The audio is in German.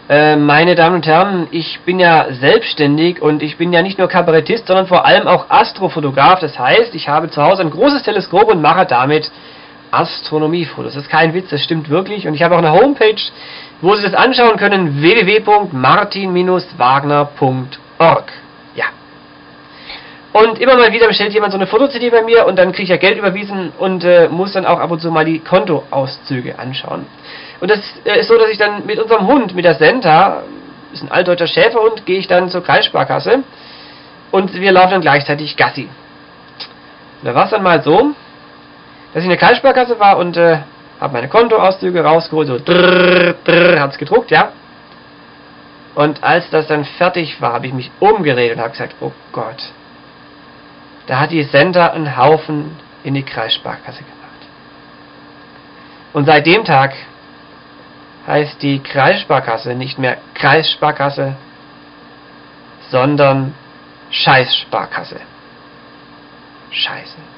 Meine Damen und Herren, ich bin ja selbstständig und ich bin ja nicht nur Kabarettist, sondern vor allem auch Astrofotograf. Das heißt, ich habe zu Hause ein großes Teleskop und mache damit Astronomiefotos. Das ist kein Witz, das stimmt wirklich. Und ich habe auch eine Homepage, wo Sie das anschauen können, www.martin-wagner.org. Ja. Und immer mal wieder bestellt jemand so eine Foto-CD bei mir und dann kriege ich ja Geld überwiesen und muss dann auch ab und zu mal die Kontoauszüge anschauen. Und das ist so, dass ich dann mit unserem Hund, mit der Senta, ist ein altdeutscher Schäferhund, gehe ich dann zur Kreissparkasse und wir laufen dann gleichzeitig Gassi. Und da war es dann mal so, dass ich in der Kreissparkasse war und habe meine Kontoauszüge rausgeholt, so hat es gedruckt, ja. Und als das dann fertig war, habe ich mich umgedreht und habe gesagt, oh Gott, da hat die Senta einen Haufen in die Kreissparkasse gemacht. Und seit dem Tag heißt die Kreissparkasse nicht mehr Kreissparkasse, sondern Scheißsparkasse. Scheiße.